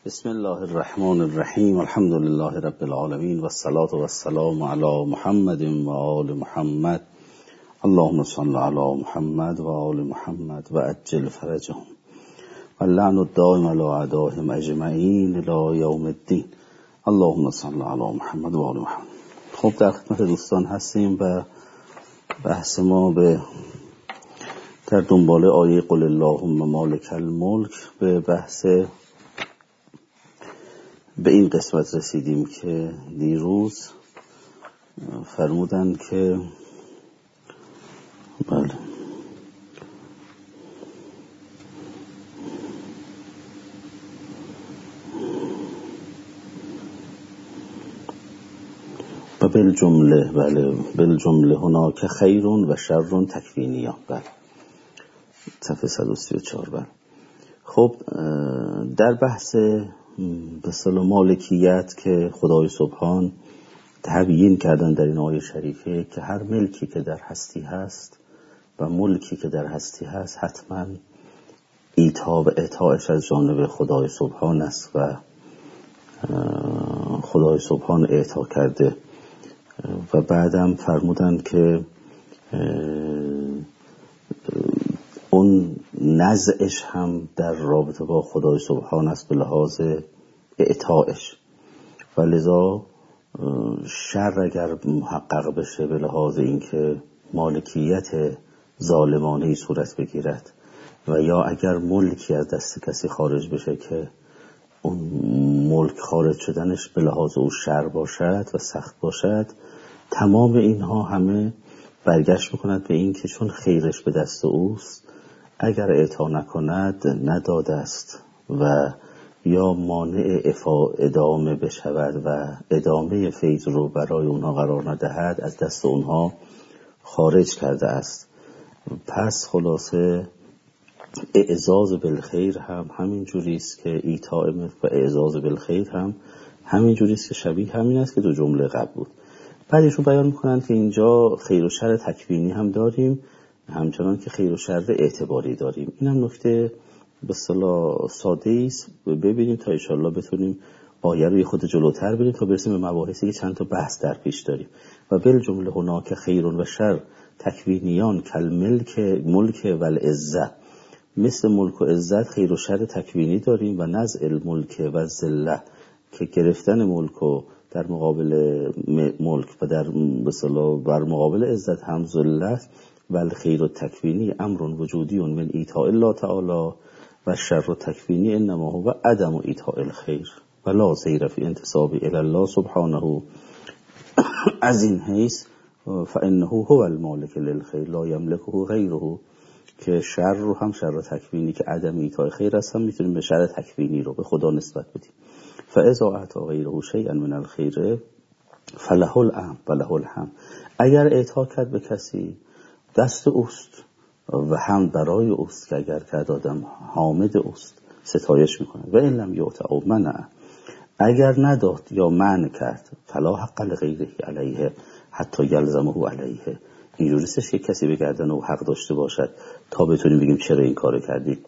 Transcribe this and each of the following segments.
بسم الله الرحمن الرحیم. الحمد لله رب العالمین و الصلاة و السلام علی محمد و آل محمد. اللهم صل علی محمد و آل محمد و عجل فرجهم و اللعن الدائم علی اعدائهم اجمعین الی یوم الدین. اللهم صل علی محمد و آل محمد. خب در خدمت دوستان هستیم و بحث ما در دنبال آیه قل اللهم مالک الملک به این قسمت رسیدیم که دیروز فرمودند که بله و بالجمله هناک خیرون و شرون تکوینیان. بله صفحه 134. بله خب در بحث به اصطلاح مالکیت که خدای سبحان تبیین کردن در این آیه شریفه که هر ملکی که در هستی هست و ملکی که در هستی هست حتما ایتا و اطاعش از جانب خدای سبحان است و خدای سبحان اعطا کرده. و بعدم فرمودن که اون نزعش هم در رابطه با خدای سبحان است به لحاظ اعطایش و لذا شر اگر محقق بشه به لحاظ اینکه مالکیت ظالمانه‌ای صورت بگیرد و یا اگر ملکی از دست کسی خارج بشه که اون ملک خارج شدنش به لحاظ او شر باشد و سخت باشد، تمام اینها همه برگشت میکند به این که چون خیرش به دست اوست اگر اعطا نکند نداده است و یا مانع ادامه بشود و ادامه فیض رو برای اونها قرار ندهد از دست اونها خارج کرده است. پس خلاصه اعزاز بالخیر هم همین جوری است که ایتاء و اعزاز بالخیر هم همین جوری است که شبیه همین است که دو جمله قبل بود. بعدشون بیان میکنن که اینجا خیر و شر تکوینی هم داریم همچنان که خیر و شر اعتباری داریم. این هم نکته به اصطلاح ساده است، ببینیم تا ان شاءالله بتونیم آیه رو خود جلوتر بریم تا برسیم به مباحثی که چند تا بحث در پیش داریم. و بالجمله هناک خیرون و شر تکوینیان ملک و العزت، مثل ملک و عزت خیر و شر تکوینی داریم و نزع الملک و ذله که گرفتن ملک و در مقابل ملک و در بر مقابل عزت هم ذلت و الخیر التکوینی امر وجودی من ایتاء الله تعالی و شر التکوینی انما هو عدم ایتاء الخیر و لا زیر فی انتساب الی الله سبحانه. از این حیث فانه هو المالک للخیر لا یملکه غیره، که شر رو هم شر تکوینی که عدم ایتاء خیر است هم میتونیم به شر تکوینی رو به خدا نسبت بدیم. فاذا اعطى غیره شیئا من الخیر فله الامر و له الحمد. اگر اعطا کرد به کسی دست اوست و هم برای اوست که اگر کرد آدم حامد اوست ستایش میکنه. و این لم یعطى او منع، اگر نداد یا منع کرد فلا حق لغیره علیه حتی یلزمه علیه. اینجوری نیستش که کسی به گردن او حق داشته باشد تا بتونیم بگیم چرا این کارو کردی.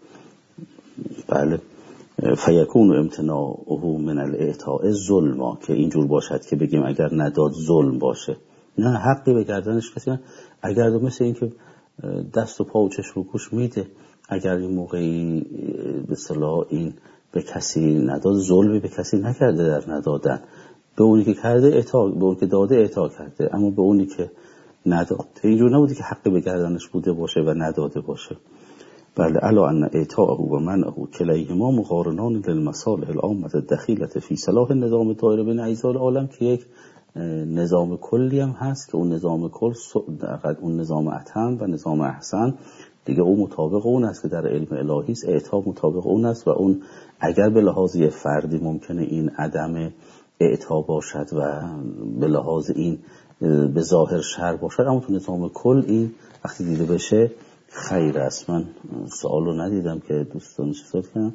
بله فیکون امتناعه من الاعطاء ظلما، که اینجور باشد که بگیم اگر نداد ظلم باشه. نه، حقی به گردنش کسی نه. اگر مثل این که دست و پا و چشم و گوش میده، اگر این موقعی به اصطلاح این به کسی نداد ظلمی به کسی نکرده در ندادن، به اونی که کرده اعطا، به اونی که داده اعطا کرده، اما به اونی که نداد اینجور نبوده که حقی به گردنش بوده باشه و نداده باشه. بله الا ان اعطاءه و منعه کلیهما مقارنان للمصالح العامه الدخیله فی صلاح النظام الدائر بین اجزاء العالم، که یک نظام کلی هم هست که اون نظام کل اون نظام اتم و نظام احسن دیگه اون مطابق اون است که در علم الهی است. اعطا مطابق اون است و اون اگر به لحاظ فردی ممکنه این عدم اعطا باشد و به لحاظ این به ظاهر شر باشد، اما تو نظام کل این وقتی دیده بشه خیر است. من سوال رو ندیدم که دوستان چیزات کنم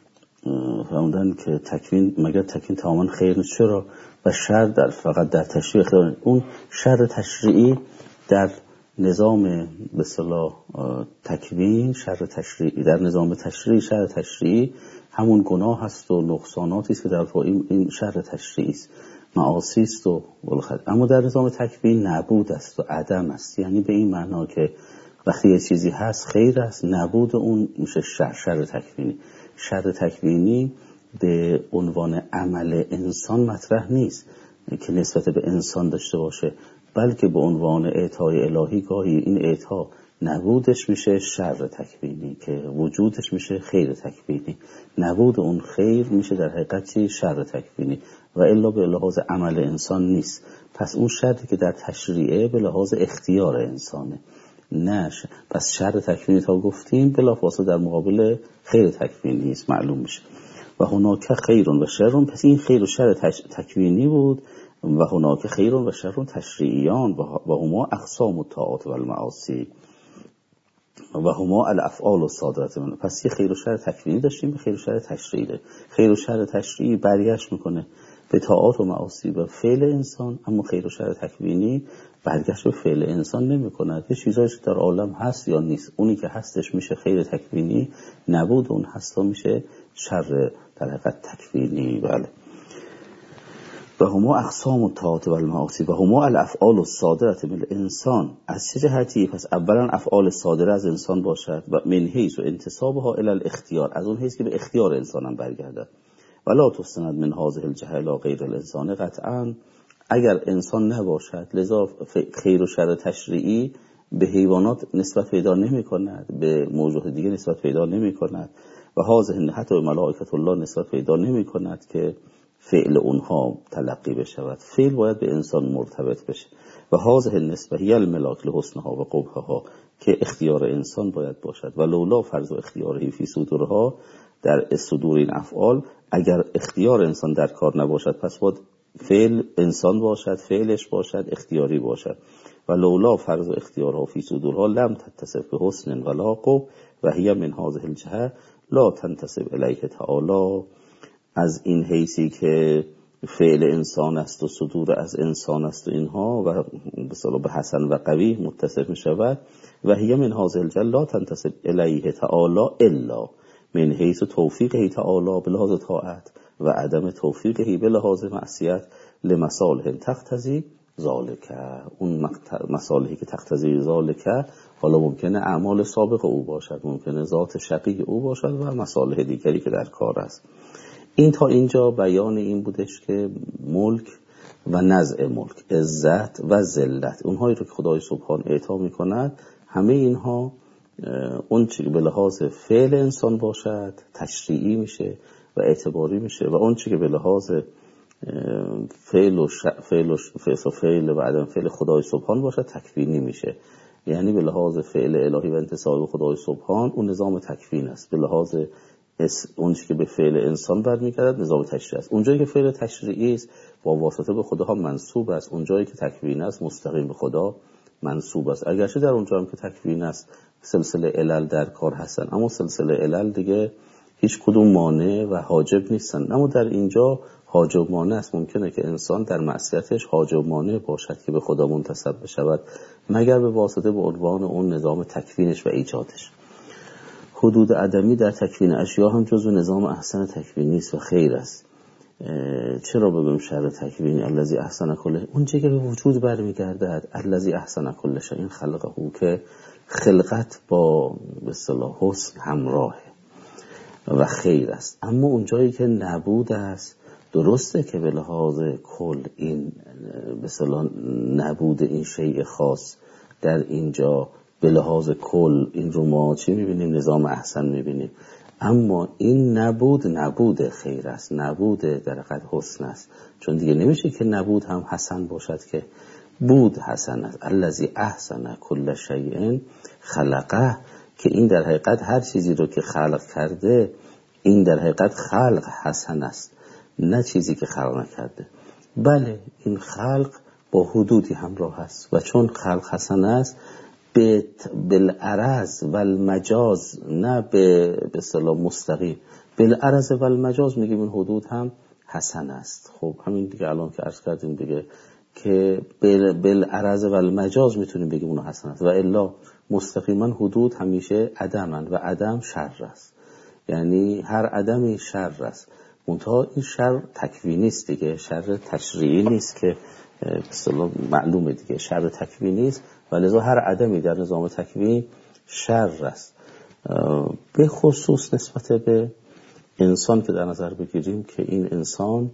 فرمودن که تکوین مگر تکوین تماما خیر نیست؟ چرا؟ و شر در فقط در تشریع خیر. اون شر تشریعی در نظام به اصطلاح تکوین، شر تشریعی در نظام تشریعی، شر تشریعی همون گناه هست و نقصاناتی است که در این شر تشریعی است، معاصی است و بالاخره. اما در نظام تکوین نبود است و عدم است، یعنی به این معنا که وقتی یه چیزی هست خیر است، نبود اون میشه شر تکوینی. شر تکوینی به عنوان عمل انسان مطرح نیست که نسبت به انسان داشته باشه، بلکه به عنوان اعطای الهی گاهی این اعطا نبودش میشه شر تکوینی که وجودش میشه خیر تکوینی. نبود اون خیر میشه در حقیقت شر تکوینی و الا به لحاظ عمل انسان نیست. پس اون شری که در تشریعه به لحاظ اختیار انسانه، نه پس شر تکوینی تا گفتیم بلافاصله در مقابل خیر تکوینی است معلوم میشه. و هناک خیرون و شرون، پس این خیر و شر تکوینی بود. و هناک خیرون و شرون تشریعیان و هما اقسام الطاعات و المعاصی و هما الافعال الصادرة منه. پس یه خیر و شر تکوینی داشتیم، به خیر و شر تشریعی. خیر و شر تشریعی برگشت میکنه به طاعات و معاصی و فعل انسان، اما خیر و شر تکوینی برگشت به فعل انسان نمیکنه. یه چیزایی که در عالم هست یا نیست، اونی که هستش میشه خیر تکوینی، نبود اون هستا میشه شر در حقیقت تکوینی. بله. و هما اقسام الطاعات و المعاصی و هما الافعال الصادرة من الانسان. از چه جهتی؟ پس اولا افعال صادره از انسان باشد و من حیث و انتسابها الی الاختیار، از اون حیث که به اختیار انسان هم برگردد. ولا تستند من هذه الجهه الی غیر الانسان. قطعا اگر انسان نباشد، لذا خیر و شر تشریعی به حیوانات نسبت پیدا نمی کند، به موجود دیگه نسبت پیدا نمی کند و هذه حتی به ملائکه الله نسبت پیدا نمی کند که فعل اونها تلقی بشود. فعل باید به انسان مرتبط بشه و هذه النسبه هی الملاک لحسنها و قبحها، که اختیار انسان باید باشد. و لولا فرض و اختیاری فی صدورها، در صدور این افعال اگر اختیار انسان در کار نباشد، پس باید فعل انسان باشد، فعلش باشد، اختیاری باشد. و لولا فرض و اختیارها فی صدورها لم تتصف به حسن ولا قبح و هی من هذه الجهه لا تنتسب الیه تعالی. از این حیثی که فعل انسان است و صدور از انسان است و اینها و به حسن و قوی متصف می شود. و هی من هذه الجهه لا تنتسب الیه تعالی الا من حیث توفیقه تعالی به لحاظ طاعت و عدم توفیقه به لحاظ معصیت لمصالح تقتضی ذالک. اون مصالحی که تقتضی ذالک حالا ممکنه اعمال سابق او باشد، ممکنه ذات شقیق او باشد و مصالح دیگری که در کار است. این تا اینجا بیان این بودش که ملک و نزع ملک، عزت و ذلت، اونهایی رو که خدای سبحان اعطا می‌کند، همه اینها اون چی که به لحاظ فعل انسان باشد تشریعی میشه و اعتباری میشه و اون چی که به لحاظ فعل و عدم فعل خدای سبحان باشد تکوینی میشه. یعنی به لحاظ فعل الهی و انتصاب خدای سبحان اون نظام تکوین است، به لحاظ اون چی که به فعل انسان برمیگردد نظام تشریعی است. اونجایی که فعل تشریعی است با واسطه به خدا منسوب است، اونجایی که تکوین است مستقیم به خدا منسوب است. اگرچه در اونجا هم که تکوین است سلسله علل در کار هستن، اما سلسله علل دیگه هیچ کدوم مانع و حاجب نیستن. اما در اینجا حاجب مانع است. ممکنه که انسان در معصیتش حاجب مانع باشد که به خدا منتسب بشود، مگر به واسطه به عنوان اون نظام تکوینش و ایجادش. حدود عدمی در تکوین اشیا هم جزو نظام احسن تکوینی است و خیر است. چرا بگم شر تکوینی؟ الذی احسن کله، اون چیزی که به وجود برمیگردد، الذی احسن کله شیء خلقه، که خلقت با به اصطلاح حسن همراهه و خیر است. اما اون جایی که نبود است، درسته که به لحاظ کل این به اصطلاح نبود این شیء خاص در اینجا به لحاظ کل این رو ما چی میبینیم؟ نظام احسن میبینیم. اما این نبود خیر است، نبود در حقیقت حسن است، چون دیگه نمیشه که نبود هم حسن باشد، که بود حسن است. الذی احسن کل شیء خلقه، که این در حقیقت هر چیزی رو که خلق کرده، این در حقیقت خلق حسن است، نه چیزی که خلق نکرده. بله این خلق با حدودی همراه است و چون خلق حسن است بالعرض و المجاز، نه به اصطلاح مستقیم، بالعرض و المجاز میگیم این حدود هم حسن است. خب همین دیگه الان که عرض کردیم دیگه که بالعرض و المجاز میتونیم بگیم اونو حسن است و الا مستقیما حدود همیشه عدمن و عدم شر است. یعنی هر عدمی شر است. منتها این شر تکوینی است دیگه، شر تشریعی نیست که به اصطلاح معلومه دیگه، شر تکوینی است و لذا هر عدمی در نظام تکوین شر است. به خصوص نسبت به انسان که در نظر بگیریم که این انسان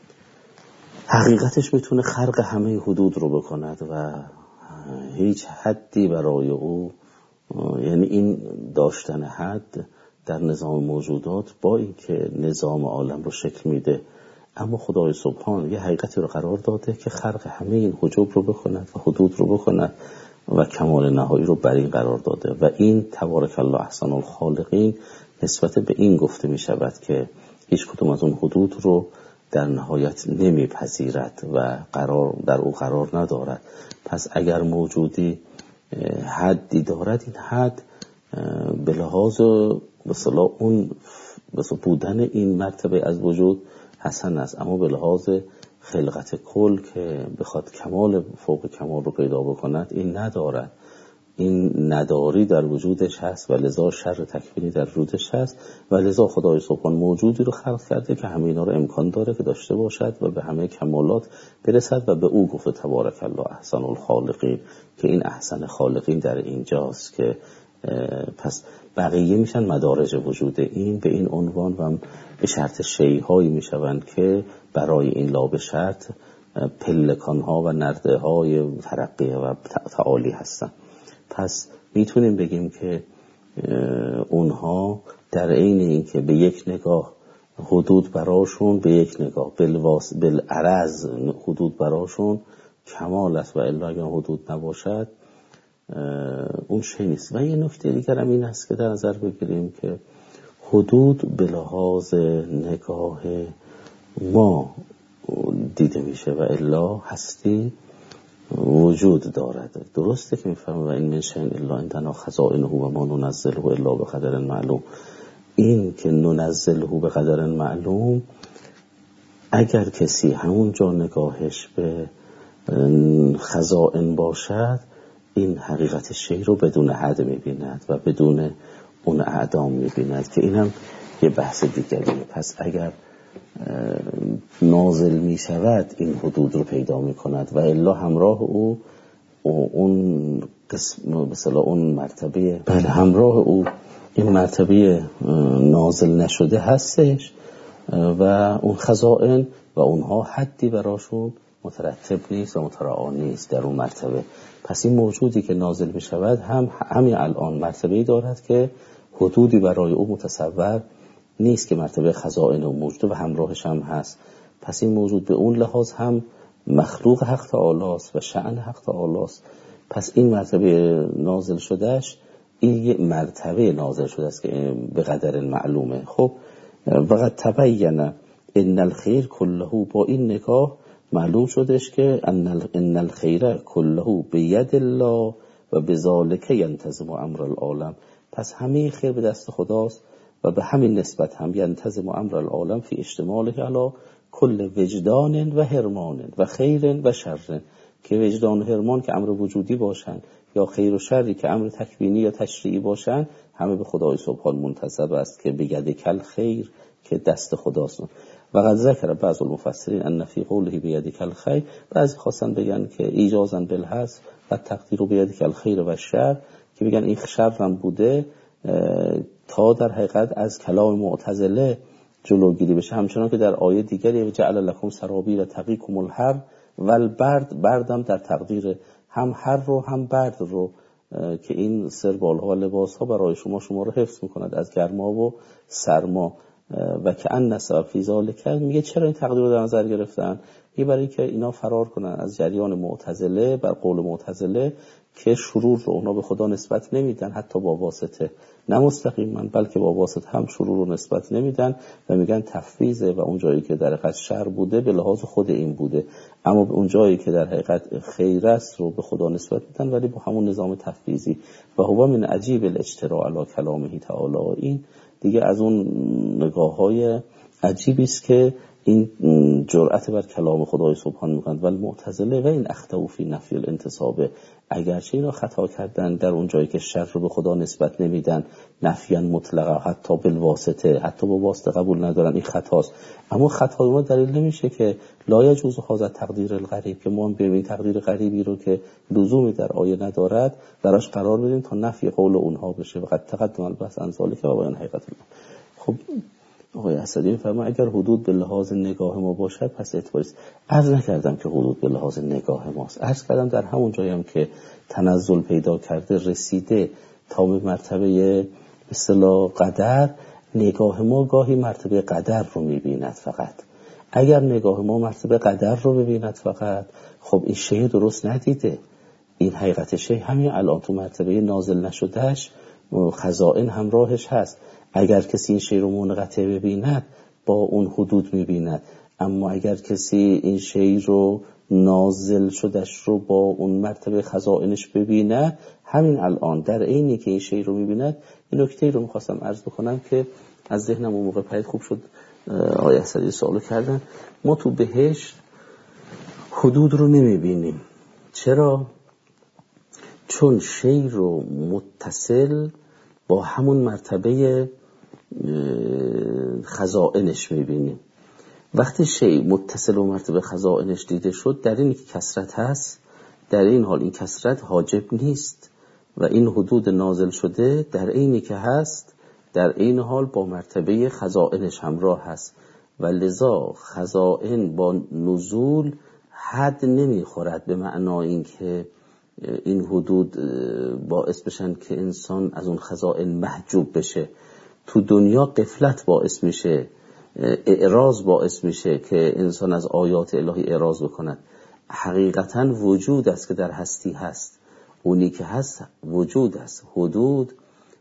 حقیقتش میتونه خرق همه حدود رو بکند و هیچ حدی برای او، یعنی این داشتن حد در نظام موجودات با اینکه نظام عالم رو شکل میده، اما خدای سبحان یه حقیقتی رو قرار داده که خرق همه این حجاب رو بکند و حدود رو بکند و کمال نهایی رو بر این قرار داده و این تبارک الله احسن الخالقین نسبت به این گفته می شود که هیچ کدوم از اون حدود رو در نهایت نمیپذیرد و در او قرار ندارد. پس اگر موجودی حدی دارد، این حد به لحاظ مثلا اون بودن این مرتبه از وجود حسن است، اما به لحاظ خلقت کل که بخواد کمال فوق کمال رو پیدا بکند این ندارد. این نداری در وجودش هست و لذا شر تکوینی در وجودش هست و لذا خدای سبحان موجودی رو خلق کرده که همه اینا رو امکان داره که داشته باشد و به همه کمالات برسد و به او گفته تبارک الله احسن الخالقین، که این احسن خالقین در اینجاست که پس بقیه میشن مدارج وجود این به این عنوان و به شرط شیء میشوند که برای این لا به شرط پلکانها و نرده های ترقیه و تعالی هستن. پس میتونیم بگیم که اونها در عین این که به یک نگاه حدود براشون، به یک نگاه بالعرض حدود براشون کمال است و الا اگر حدود نباشد اون شی نیست. و یه نکته دیگر هم این است که در نظر بگیریم که حدود به لحاظ نگاه ما دیده میشه و الا هستی وجود دارد. درسته که میفهمه و این من شیء الا عندنا خزائنه و ما ننزله الا بقدر معلوم. این که ننزله به قدر معلوم، اگر کسی همون جا نگاهش به خزائن باشد این حقیقت شیء رو بدون حد میبیند و بدون اون اعدام میبیند که اینم یه بحث دیگریه. پس اگر نازل می شود این حدود رو پیدا می کند و الا همراه او اون قسم مثلا اون مرتبه همراه او این مرتبه نازل نشده هستش و اون خزائن و اونها حدی براشون مترتب نیست و متراعی نیست در اون مرتبه. پس این موجودی که نازل می شود همین الان مرتبه‌ای دارد که حدودی برای او متصور نیست که مرتبه خزائن و موجود و همراهش هم هست. پس این موجود به اون لحاظ هم مخلوق حق تعالی است و شأن حق تعالی است. پس این مرتبه نازل شدهش این یه مرتبه نازل شده است که به قدر معلومه. خب وقد تبین ان الخیر کله، با این نگاه معلوم شدش که ان الخیر کله بید الله و بذالک ینتظم امر العالم. پس همه خیر به دست خداست و به همین نسبت هم ینتظم امر العالم فی اشتماله علی کل وجدان و هرمان و خیر و شر، که وجدان و هرمان که امر وجودی باشن یا خیر و شری که امر تکوینی یا تشریعی باشن همه به خدای سبحان منتسب است که به ید کل خیر که دست خداست. و قد ذکر بعض المفسرین ان فی قوله بید کل خیر، بعضی خواستن بگن که ایجازا بالحذف و تقدیر بید کل خیر و شر، که بگن این شر هم بوده تا در حقیقت از کلام معتزله جلوگیری بشه. همچنان که در آیه دیگری جعل لکم سرابیل تقیکم الحر و البرد، بردم در تقدیر هم حر رو هم برد رو که این سربالها و لباسها برای شما رو حفظ میکند از گرما و سرما. و که ان نسب فی ذالک، میگه چرا این تقدیر رو در نظر گرفتن؟ میگه برای که اینا فرار کنن از جریان معتزله، بر قول معتزله که شرور رو اونا به خدا نسبت نمیدن حتی با واسطه، نه مستقیما بلکه با واسطه هم شرور رو نسبت نمیدن و میگن تفویضه و اون جایی که در حقیقت شر بوده به لحاظ خود این بوده، اما اون جایی که در حقیقت خیر است رو به خدا نسبت میدن ولی با همون نظام تفویضی. و هو من عجیب الاجتراء علی کلامه تعالی، این دیگه از اون نگاه‌های عجیبی است که این جرأت بر کلام خدای سبحان میکنند. ولی معتزله و این اخطأوا فی نفی الانتساب، اگرچه اینا خطا کردن در اون جایی که شر رو به خدا نسبت نمیدن، نفیان مطلقه، حتی بالواسطه، حتی با واسطه قبول ندارن، این خطاست. اما خطای ما دلیل نمیشه که لا یجوز هذا تقدیر الغریب، که ما ببین تقدیر غریبی رو که لزومی در آیه ندارد براش قرار بدیم تا نفی قول اونها بشه. وقت تقدم البحث عن ذلک و بیان حقیقت الله. خب آقای اسدی می‌فرماید اگر حدود به لحاظ نگاه ما باشد پس اعتباری است. عرض نکردم که حدود به لحاظ نگاه ماست، عرض کردم در همون جایی هم که تنزل پیدا کرده رسیده تا به مرتبه اصطلاح قدر، نگاه ما گاهی مرتبه قدر رو می‌بیند فقط. اگر نگاه ما مرتبه قدر رو ببیند فقط، خب این شیء درست ندیده. این حقیقت شیء همین الان تو مرتبه نازل نشدهش خزائن همراهش هست. اگر کسی این شیء رو منقطع ببیند با اون حدود می‌بیند، اما اگر کسی این شیء رو نازل شدهش رو با اون مرتبه خزائنش ببیند، همین الان در عینی که این شیء رو می‌بیند. این نکته رو می‌خواستم عرض بکنم که از ذهنم اون موقع پدید خوب شد آقای اسدی سوالو کردن. ما تو بهشت حدود رو نمی‌بینیم. چرا؟ چون شیء رو متصل با همون مرتبه خزائنش می‌بینیم. وقتی شیء متصل با مرتبه خزائنش دیده شد، در اینی که کثرت هست، در این حال این کثرت حاجب نیست و این حدود نازل شده در اینی که هست در این حال با مرتبه خزائنش همراه هست و لذا خزائن با نزول حد نمیخورد، به معنای این که این حدود باعث بشن که انسان از اون خزائن محجوب بشه. تو دنیا غفلت باعث میشه، اعراض باعث میشه که انسان از آیات الهی اعراض بکند. حقیقتا وجود است که در هستی هست، اونی که هست وجود است. حدود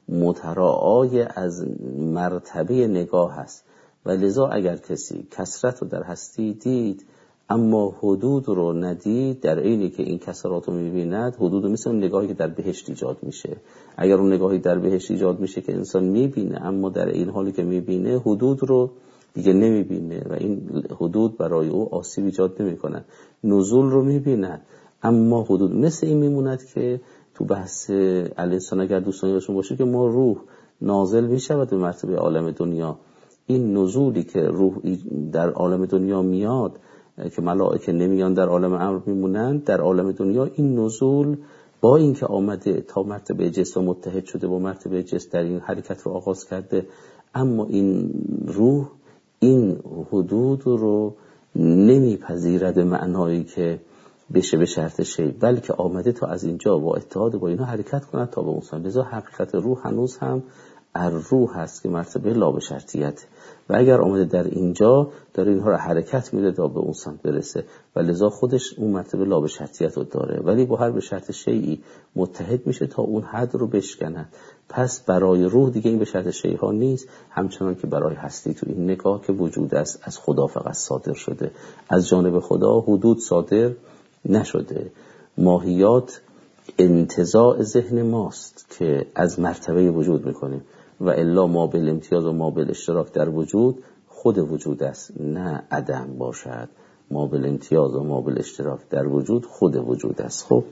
متراعای از مرتبه نگاه هست و لذا اگر کسی کثرت رو در هستی دید اما حدود رو ندید، در عینی که این کثرات رو میبیند، حدود رو مثل نگاهی که در بهشت ایجاد میشه. اگر اون نگاهی در بهشت ایجاد میشه که انسان میبینه اما در این حالی که میبینه حدود رو دیگه نمیبینه و این حدود برای او آسیب ایجاد نمیکنه، نزول رو میبیند اما حدود مثل این میموند که تو بحث الانسان اگر دوستان یادشون باشه که ما روح نازل میشود به مرتبه عالم دنیا. این نزولی که روح در عالم دنیا میاد که ملائکه نمیان در عالم امر میمونند، در عالم دنیا این نزول با اینکه آمده تا مرتبه جسم متحد شده با مرتبه جسم در این حرکت رو آغاز کرده، اما این روح این حدود رو نمیپذیرد به معنایی که بشه به شرط شیء، بلکه آمده تا از اینجا با اتحاد با اینا حرکت کند تا به اون سان. لذا حقیقت روح هنوز هم الروح هست که مرتبه لا به شرطیت و اگر آمده در اینجا داره اینها رو حرکت میده تا به اون سمت برسه و لذا خودش اون مرتبه لا به شرطیت رو داره، ولی با هر به شرط شیئی متحد میشه تا اون حد رو بشکنه. پس برای روح دیگه این به شرط شیئی ها نیست، همچنان که برای هستی تو این نگاه که وجود است از خدا فقط صادر شده، از جانب خدا حدود صادر نشده. ماهیات انتزاع ذهن ماست که از مرتبه وجود میکنیم و الا ما بالامتیاز و ما بالاشتراک در وجود خود وجود است، نه عدم باشد. ما بالامتیاز و ما بالاشتراک در وجود خود وجود است. خب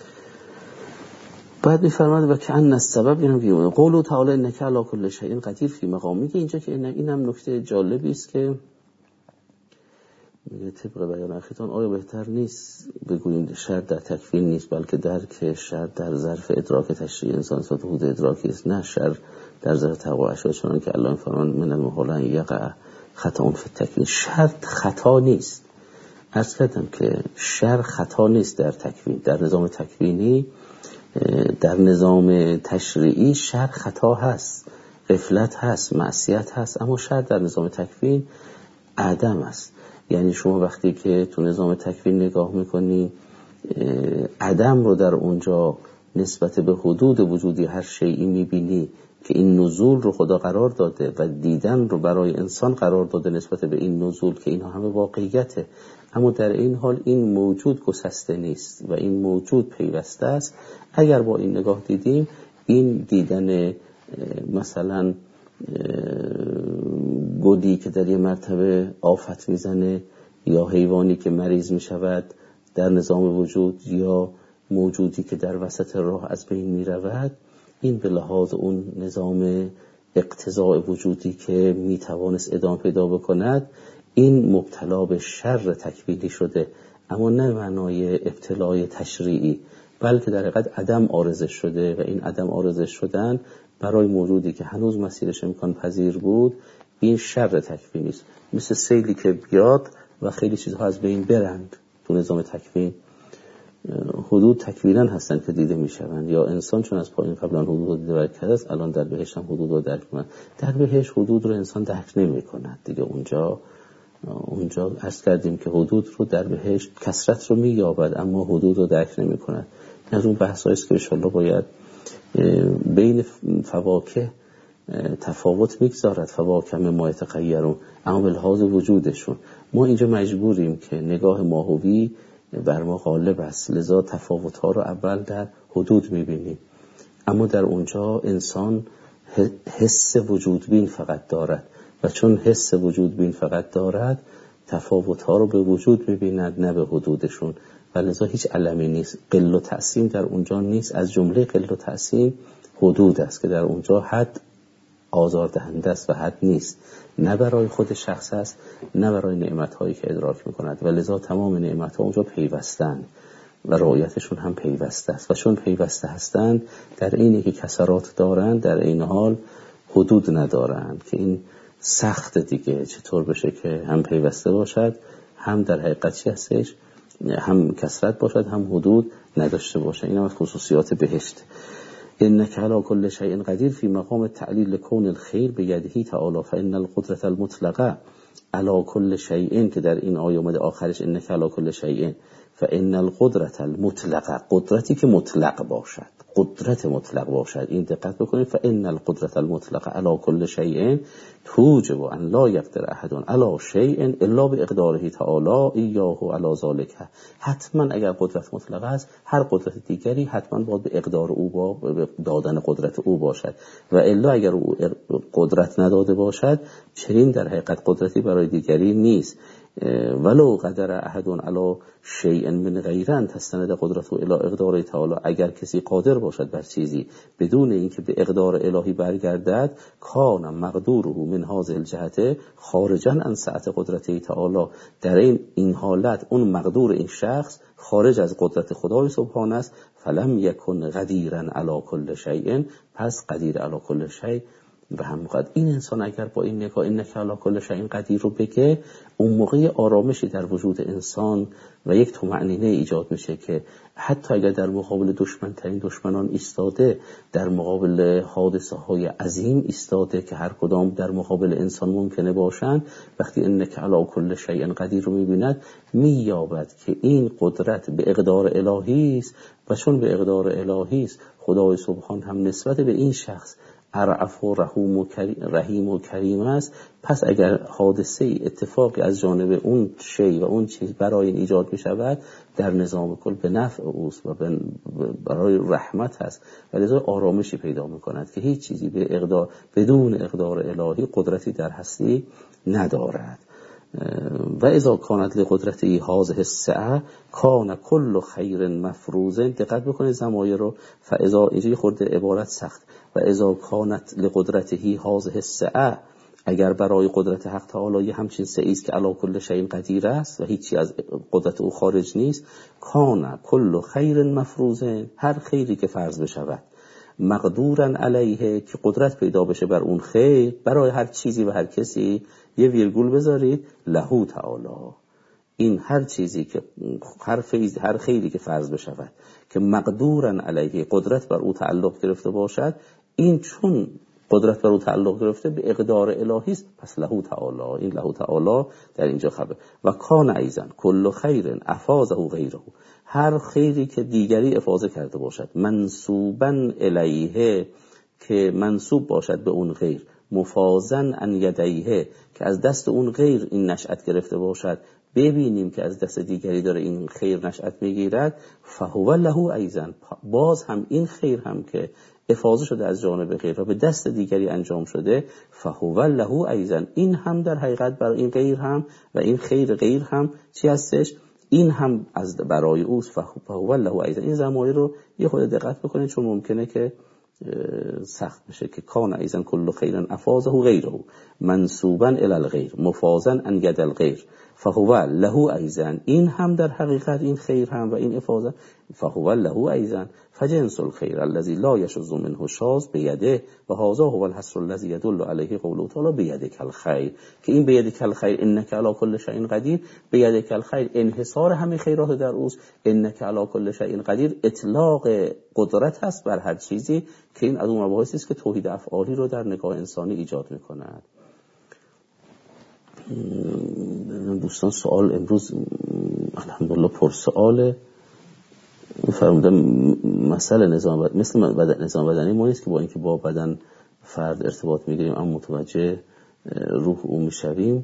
بعد میفرماید و کأن السبب، اینم که قوله تعالی انک علی کل شیء قدیر فی مقام، میگه اینجا که اینم نکته جالبی است که میگه طبق بیان اخیتان آیا بهتر نیست بگوییم شر در تکوین نیست بلکه درک شر در ظرف ادراک تشریع انسان صد حدود ادراکی است، نه شر در ظرف تقوا اشیاء، چون که الله فرمان من المحال ان یقع خطا فی التکوین. شر خطا نیست، عرض کردم که شر خطا نیست در تکوین، در نظام تکوینی، در نظام تشریعی شر خطا هست، غفلت هست، معصیت هست، اما شر در نظام تکوین عدم است. یعنی شما وقتی که تو نظام تکوین نگاه میکنی عدم رو در اونجا نسبت به حدود وجودی هر شیئی میبینی که این نزول رو خدا قرار داده و دیدن رو برای انسان قرار داده نسبت به این نزول که اینها همه واقعیته، اما در این حال این موجود گسسته نیست و این موجود پیوسته است. اگر با این نگاه دیدیم، این دیدن مثلا گودی که در یه مرتبه آفت میزنه یا حیوانی که مریض می شود در نظام وجود، یا موجودی که در وسط راه از بین می رود، این به لحاظ اون نظام اقتضاء وجودی که می توانست ادامه پیدا بکند، این مبتلا به شر تکوینی شده، اما نه معنای ابتلای تشریعی، بلکه در حقیقت عدم عارضه شده و این عدم عارضه شدن برای موجودی که هنوز مسیرش امکان پذیر بود، این شر تکوینی است. مثل سیلی که بیاد و خیلی چیزها از بین برند. تو نظام تکوین حدود تکوینا هستن که دیده میشوند، یا انسان چون از پایین قبلا حدود رو دیده کرده است، الان در بهشت هم حدود رو درک می‌کند. در بهشت حدود رو انسان درک نمی‌کند دیگه. اونجا عرض کردیم که حدود رو در بهشت کثرت رو می‌یابد، اما حدود رو درک نمی‌کند. از اون بحثایی است که ان شاءالله باید بین فواکه تفاوت میگذارد، فواکه ما یتغیرون، اما به لحاظ وجودشون. ما اینجا مجبوریم که نگاه ماهوی بر ما غالب است، لذا تفاوت‌ها رو اول در حدود می‌بینیم، اما در اونجا انسان حس وجود بین فقط دارد و چون حس وجود بین فقط دارد، تفاوت‌ها رو به وجود می‌بیند نه به حدودشون، و لذا هیچ علمی نیست. قل و تقسیم در اونجا نیست. از جمله قل و تقسیم حدود است که در اونجا حد آزاردهنده است و حد نیست، نه برای خود شخص است نه برای نعمت‌هایی که ادراک می‌کند، و لذا تمام نعمت‌ها اونجا پیوستند و رعایتشون هم پیوسته است، و چون پیوسته هستند در اینی که کسرات دارند در این حال حدود ندارند، که این سخت دیگه چطور بشه که هم پیوسته باشد، هم در حقیقت چی هستش، هم کسرت باشد، هم حدود نداشته باشه. این هم از خصوصیات بهشت. انک علی کل شیء قدیر فی مقام تعلیل کون الخیر بیده تعالی فان القدرة المطلقه علی کل شیء، که در این آیه اومده آخرش انک علی کل شیء، فان القدرة المطلقه، قدرتی که مطلق باشد، قدرت مطلق باشد. این دقت بکنید، فان القدرة المطلقه علی کل شیء توجب ان لا یقدر احد علی شیء الا باقداره تعالی ایاه علی ذلک. حتما اگر قدرت مطلق است، هر قدرت دیگری حتما باید به اقدار او به دادن قدرت او باشد، و الا اگر او قدرت نداده باشد، چنین در حقیقت قدرتی برای دیگری نیست. ولو قدر احد علی شیء من غیر ان تستند قدرته الی اقدار تعالی، اگر کسی قادر باشد بر چیزی بدون اینکه به اقدار الهی برگردد، کان مقدوره من هذه الجهت خارجا عن سعت قدرته تعالی، در این حالت اون مقدور این شخص خارج از قدرت خدای سبحانه است. فلم یکن قدیرا علی کل شیء، پس قدیر علی کل شیء و هم قد. این انسان اگر با این نگاه انک علی کل شیء قدیر رو بگه، اون موقع آرامشی در وجود انسان و یک طمأنینه ایجاد میشه که حتی اگر در مقابل دشمنترین دشمنان ایستاده، در مقابل حادثه های عظیم ایستاده که هر کدام در مقابل انسان ممکنه باشند، وقتی انک علی کل شیء قدیر رو میبیند، مییابد که این قدرت به اقدار الهی است، و چون به اقدار الهی است، خدای سبحان هم نسبت به این شخص ارعف و رحیم و کریم است. پس اگر حادثه اتفاقی از جانب اون شی و اون چیز برای این ایجاد می شود، در نظام کل به نفع اوست و برای رحمت هست، و لذا آرامشی پیدا می کند که هیچ چیزی بدون اقدار الهی قدرتی در هستی ندارد. و اذا کانت لقدرته هذه السعه کان کل خیر مفروض. دقت بکنید زمایر رو. فاذا اینجا خورده عبارت سخت. و اذا کانت لقدرته هذه السعه، اگر برای قدرت حق تعالی همچین سعی است که علی کل شیء قدیر است و هیچی از قدرت او خارج نیست، کان کل خیر مفروض، هر خیری که فرض بشود، مقدورا علیه، که قدرت پیدا بشه بر اون خیر، برای هر چیزی و هر کسی یه ویرگول بذارید، لهو تعالی. این هر چیزی که هر خیری که فرض بشود که مقدورا علیه، قدرت بر او تعلق گرفته باشد، این چون قدرت بر او تعلق گرفته به اقدار الهی است، پس لهو تعالی. این لهو تعالی در اینجا خبر. و کان ایزن کل خیر افاضه غیره، هر خیری که دیگری افاضه کرده باشد، منسوبا الیه، که منسوب باشد به اون غیر، مفازن ان یدیه، که از دست اون غیر این نشأت گرفته باشد، ببینیم که از دست دیگری داره این خیر نشأت میگیرد، فهو له ایزن، باز هم این خیر هم که افاضه شده از جانب غیر و به دست دیگری انجام شده، فهو له ایضا، این هم در حقیقت برای این غیر هم و این خیر غیر هم چی هستش؟ این هم از برای اوست. فهو له ایضا. این ضمایر رو یه خود دقت بکنید چون ممکنه که سخت بشه که کان ایضا کل خیر افاضه غیره منسوبا الی الغیر مفاضا عن ید الغیر، فهو له ایضا، این هم در حقیقت این خیر هم و این افاضه، فهو له ایضا فجنس الخیر الذي لا يشذ منه شاذ بیده و هذا هو الحصر الذي يدل علیه قوله تعالی بیدک الخیر، که این بیدک الخیر انک علی کل شیء قدیر، بیدک الخیر انحصار همه خیرات در اوست، انک علی کل شیء قدیر اطلاق قدرت هست بر هر چیزی، که این از اون مباحثی است که توحید افعالی رو در نگاه انسانی ایجاد می‌کند. دوستان سوال امروز الحمدلله پر سواله. فرمودم مسئله نظام بدنی ما نیست که با اینکه با بدن فرد ارتباط میگیریم اما متوجه روح او میشویم.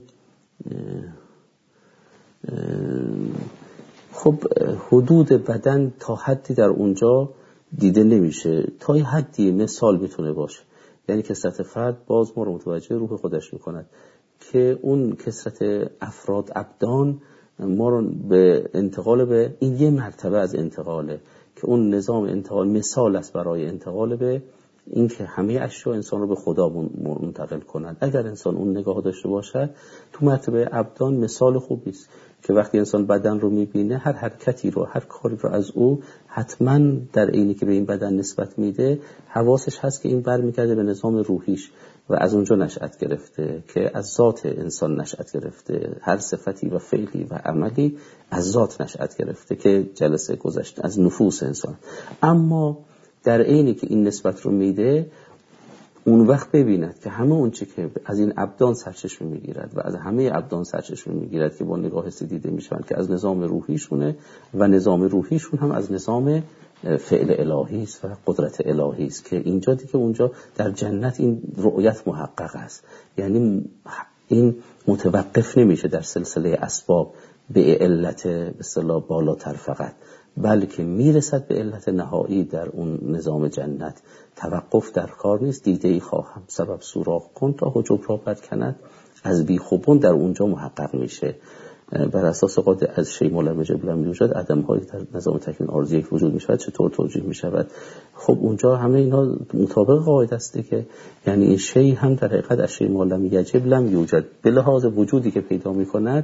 خب حدود بدن تا حدی در اونجا دیده نمیشه، تا یه حدی مثال میتونه باشه، یعنی کثرت فرد باز ما رو متوجه روح خودش میکند، که اون کثرت افراد ابدان ما رو به انتقال به این یه مرتبه از انتقاله، که اون نظام انتقال مثال است برای انتقال به این که همه اشیاء انسان رو به خدا منتقل کنند. اگر انسان اون نگاه داشته باشد تو مرتبه ابدان مثال خوبی است، که وقتی انسان بدن رو میبینه هر حرکتی رو هر کاری رو از او حتما در عینی که به این بدن نسبت میده حواسش هست که این برمیگرده به نظام روحیش و از اونجا نشأت گرفته، که از ذات انسان نشأت گرفته، هر صفتی و فعلی و عملی از ذات نشأت گرفته که جلسه گذشته از نفوس انسان. اما در عینی که این نسبت رو میده اون وقت ببیند که همه اون چی که از این ابدان سرچشمه میگیرد و از همه ابدان سرچشمه میگیرد که با نگاه حسی دیده میشوند که از نظام روحیشونه و نظام روحیشون هم از نظام فعل الهی است و قدرت الهی است، که اینجا دیگه اونجا در جنت این رؤیت محقق است، یعنی این متوقف نمیشه در سلسله اسباب به علت به اصطلاح بالاتر فقط، بلکه میرسد به علت نهایی در اون نظام جنت. توقف در کار نیست، دیده ای خواهم سبب سوراخ کن تا حجب را بد کند، از بی خوبون در اونجا محقق میشه. بر اساس قاعده از شیء ما لم یجب لم یوجد، عدم هایی در نظام تکوین عارضی یک وجود میشود چطور توجیه میشود؟ خب اونجا همه اینا مطابق قاعده است که یعنی این شیء هم در حقیقت از شیء ما لم یجب لم یوجد، به لحاظ وجودی که پیدا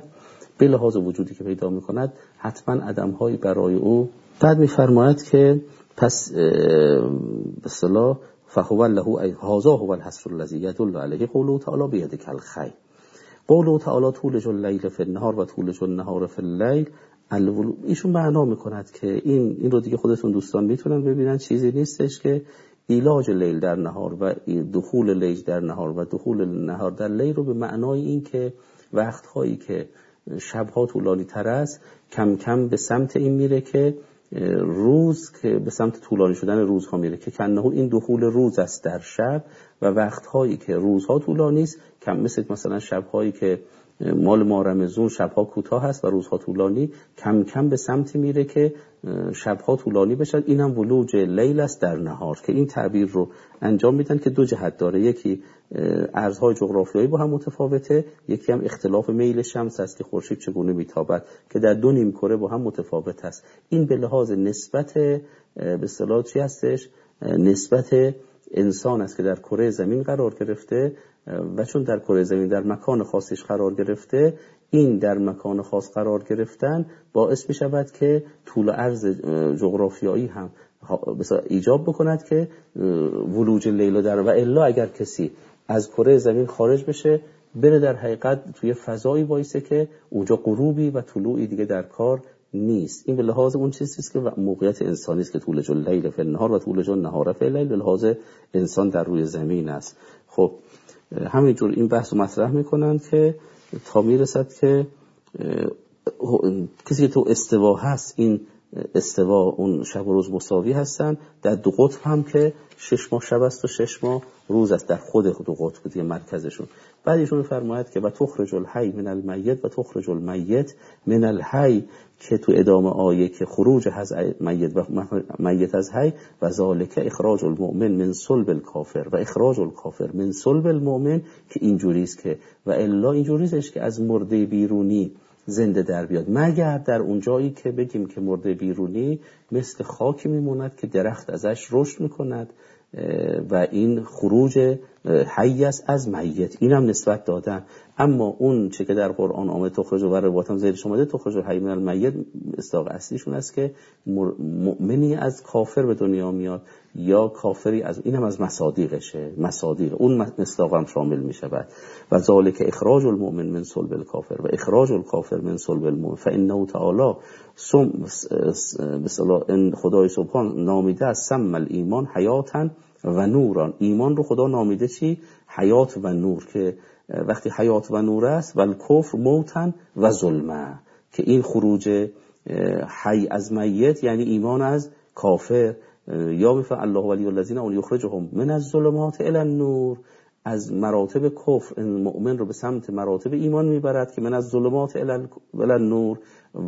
میکند حتما عدم هایی برای او. بعد میفرماید که پس به اصطلاح فهو له هذا هو الحصر الذي يدل عليه قوله تعالی بیدک الخیر، قوله تعالی تولج اللیل فی النهار و تولج النهار فی اللیل. ایشون معنا میکند که این رو دیگه خودتون دوستان میتونن ببینن، چیزی نیستش که ایلاج لیل در نهار و دخول لیل در نهار و دخول نهار در لیل رو به معنای این که وقتهایی که شبها طولانی تر است کم کم به سمت این میره که روز که به سمت طولانی شدن روزها میره، که کنه این دخول روز است در شب، و وقتهایی که روزها طولانی است کم مثلا شبهایی که مال ما رمضان شبها کوتاه است و روزها طولانی، کم کم به سمت میره که شبها طولانی بشن. اینم ولوج لیل است در نهار، که این تعبیر رو انجام میدن که دو جهت داره، یکی ارزهای جغرافیایی با هم متفاوته، یکی هم اختلاف میل شمس است که خورشید چگونه میتابد که در دو نیمکره با هم متفاوت است. این به لحاظ نسبت به اصطلاح چی هستش؟ نسبت انسان است که در کره زمین قرار گرفته و چون در کره زمین در مکان خاصش قرار گرفته، این در مکان خاص قرار گرفتن باعث می شود که طول و عرض جغرافیایی هم ایجاب بکند که ولوج لیل در، و الا اگر کسی از کره زمین خارج بشه بره در حقیقت توی فضایی وایسه که اونجا غروبی و طلوعی دیگه در کار نیست. این به لحاظ اون چیزی است که موقعیت انسانی است که تولج اللیل فی النهار و تولج النهار فی اللیل، به لحاظ انسان در روی زمین است. خب همینجور این بحث رو مطرح میکنن که تا میرسد که کسی که تو استوا هست این استوا اون شب و روز مساوی هستن. در دو قطب هم که 6 ماه شب است و 6 ماه روز است، در خود دو قطب دیگه مرکزشون. بعد ایشون فرماید که و تخرج الحی من المیت و تخرج المیت من الحی، که تو ادامه آیه که خروج از میت و میت از حی و ذالک اخراج المؤمن من صلب الکافر و اخراج الکافر من صلب المؤمن، که اینجوری است که و الا اینجوری است که از مرده بیرونی زنده در بیاد، مگر در اون جایی که بگیم که مرده بیرونی مثل خاکی میموند که درخت ازش رشد میکند و این خروج حی است از میت، اینم نسبت دادن. اما اون چه که در قرآن آمده تخرج و رواتم زیرش اومده تخرج الحی من المیت، اصطلاح اصلیشون است که مؤمنی از کافر به دنیا میاد یا کافری از، اینم از مصادیقشه، مصادیق اون اصطلاح هم شامل میشه. و ذالک اخراج المؤمن من صلب الکافر و اخراج الکافر من صلب المؤمن فانه تعالی مثلا ان خدای سبحان نامیده از سم الایمان حیاتن و نوران. ایمان رو خدا نامیده چی؟ حیات و نور، که وقتی حیات و نور است و الکفر موتن و ظلمه، که این خروج حی از میت یعنی ایمان از کافر. یا میفعل الله ولی الذین آمنوا یخرجهم من الظلمات الی النور، از مراتب کفر مؤمن رو به سمت مراتب ایمان میبرد که من از ظلمات الی النور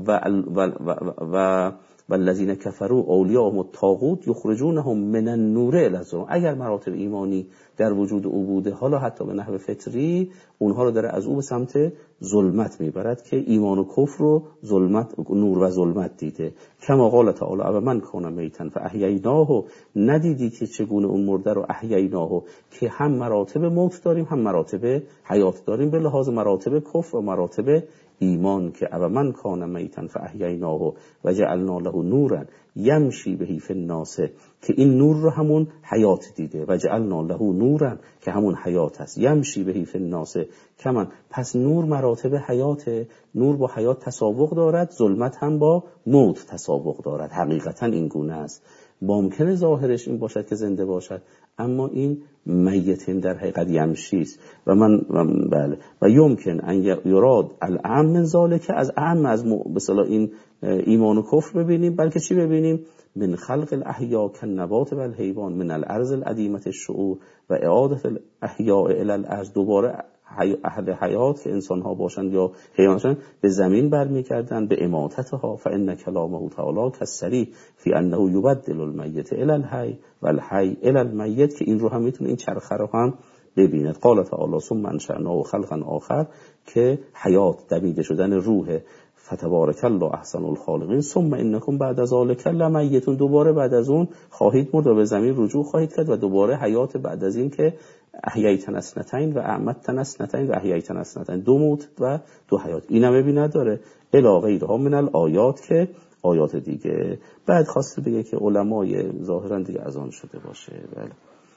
و والذین کفروا اولیاءهم الطاغوت یخرجونهم من النور الی الظلمات. اگر مراتب ایمانی در وجود او بوده، حالا حتی به نحو فطری، اونها رو داره از او به سمت ظلمت میبرد، که ایمان و کفر رو ظلمت، نور و ظلمت دیده. کما قال تعالی و من کان میتا فاحییناه، ندیدی که چگونه اون مرده رو احییناه، که هم مراتب موت داریم هم مراتب حیات داریم به لحاظ مراتب کفر و مراتب ایمان، که او من کان میتا فاحییناه و جعلنا له نورا یمشی به فی الناس، که این نور رو همون حیات دیده، و جعلنا له نورا که همون حیات است، یمشی به فی الناس کمن. پس نور مراتب حیات، نور با حیات تسابق دارد، ظلمت هم با موت تسابق دارد. حقیقتا این گونه است. ممکنه ظاهرش این باشد که زنده باشد، اما این میتین در حقیقت یمشی است. و من بله و یمکن ان یراد الاعم من ذالک، از اعم از مثلا این ایمان و کفر ببینیم، بلکه چی ببینیم؟ من خلق الاحیاء کالنبات و الحیوان من الارض العدیمه الشعور و اعاده الاحیاء الی الارض. دوباره اهل حیات که انسان ها باشند یا حیوانات به زمین برمیگردند به اماتتها. فان کلامه تعالی کالصریح فی انه یبدل المیت الی الحی و الحی الی المیت، که این رو هم میتونه این چرخه رو هم ببیند. قال تعالی ثم انشأناه خلقا آخر، که حیات دمیده شدن روح، فتبارک الله احسن الخالقین. ثم انکم بعد ذلک لمیتون، دوباره بعد از اون خواهید مرد و به زمین رجوع خواهید کرد، و دوباره حیات بعد از این که احییتن اثنتین و اعمتن اثنتین و احییتن اثنتین، دو موت و دو حیات. اینم ببین نداره الی غیرها من الآیات، که آیات دیگه. بعد خواسته بگه که علمای ظاهرا دیگه از آن شده باشه. بله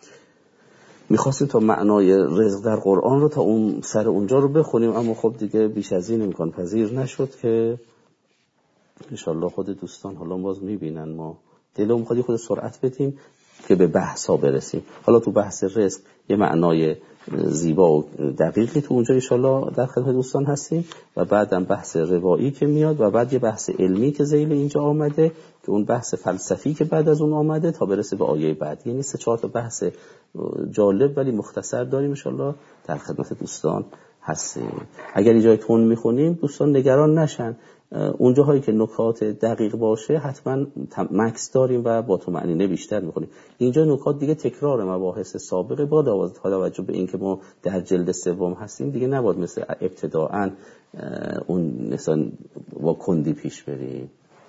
میخواستیم تا معنای رزق در قرآن رو تا اون سر اونجا رو بخونیم، اما خب دیگه بیش از این امکان پذیر نشد، که انشالله خود دوستان حالا باز میبینن ما دلم میخواد خود سرعت بدیم که به بحثا برسیم. حالا تو بحث رزق یه معنای زیبا و دقیقی تو اونجا انشالله در خدمت دوستان هستیم، و بعدم بحث روایی که میاد، و بعد یه بحث علمی که ذیل اینجا آمده، که اون بحث فلسفی که بعد از اون آمده، تا برسه به آیه بعد. یعنی 3-4 تا بحث جالب ولی مختصر داریم انشالله در خدمت دوستان هستیم. اگر اینجای تون میخونیم دوستان نگران نشن، اونجاهایی که نکات دقیق باشه حتما مکس داریم و با طمأنینه بیشتر میخونیم. اینجا نکات دیگه تکرار مباحث سابقه، با توجه به اینکه ما در جلد سوم هستیم دیگه نباید مثل ابتداءً اون مثلا با کندی پیش بریم.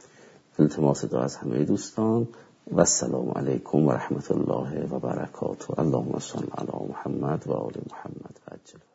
التماس دعا از همه دوستان و السلام علیکم و رحمت الله و برکاته. اللهم صل علی محمد و آل محمد و عجل